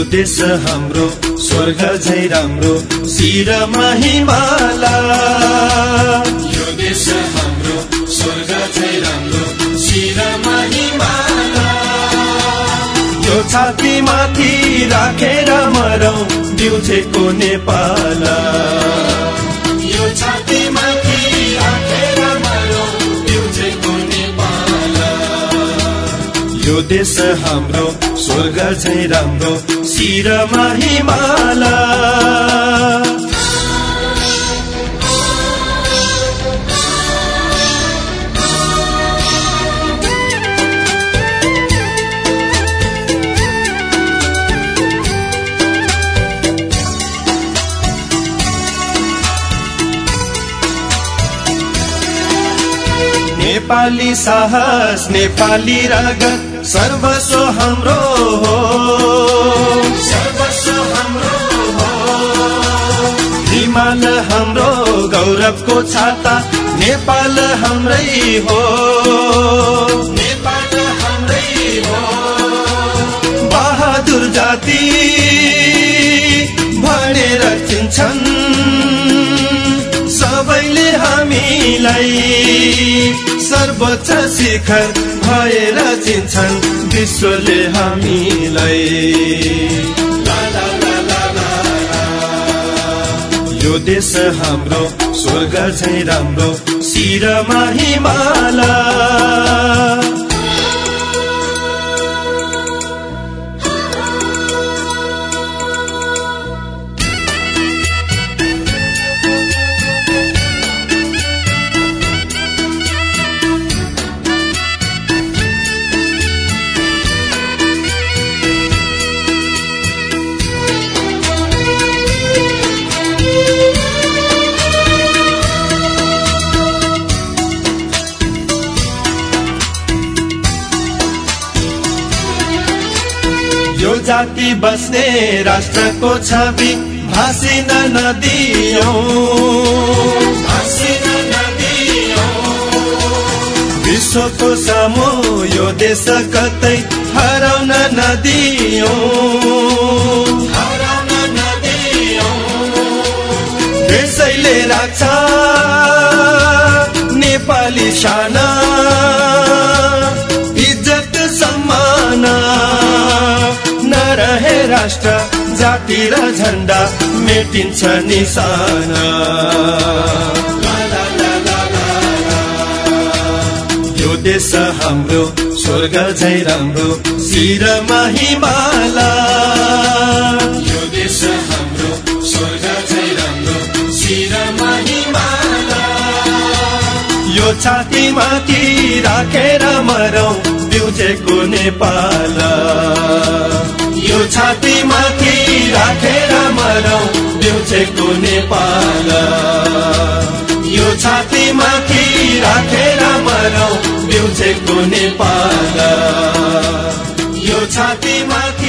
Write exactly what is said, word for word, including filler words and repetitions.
देश हाम्रो स्वर्ग झै राम्रो शिरमा हिमाला। यो देश हाम्रो स्वर्ग झै राम्रो शिरमा हिमाला। यो छाती माथि राखेर मरौं बिउजेको नेपाल। यो छाती माथि राखेर मरौं बिउजेको नेपाल। यो देश हाम्रो स्वर्ग झै राम्रो शिरमा हिमाला। नेपाली साहस नेपाली रगत सर्वस्व हाम्रो हो। सर्वस्व हाम्रो हो। हिमाल हाम्रो गौरवको छाता नेपाल हाम्रै हो। नेपाल हाम्रै हो। बहादुर जाति भनेर चिन्छन् सबैले हामीलाई। सर्वोच्च शिखर भएर चिन्छन् विश्वले हामीलाई। ला ला ला ला ला। यो देश हाम्रो स्वर्ग झै राम्रो शिरमा हिमाला। यो जाति बस्ने राष्ट्रको छवि भासिन नदियौं। भासिन नदियौं। विश्वको सामु यो देश कतै हराउन नदियौं। हराउन नदियौं। त्यसैले राख्छ नेपाली शान इज्जत सम्मान। नरहे राष्ट्र जाति र झण्डा मेटिन्छ निशाना। ला ला ला ला ला। यो देश हाम्रो स्वर्ग झै राम्रो शिरमा हिमाला। यो देश हाम्रो स्वर्ग झै राम्रो शिरमा हिमाला। यो छाती माथि राखेर मरौं बिउजेको नेपाल। यो छाती माथि राखेर मरौं बिउजेको नेपाल। यो छाती माथि राखेर मरौं बिउजेको नेपाल। यो छाती माथि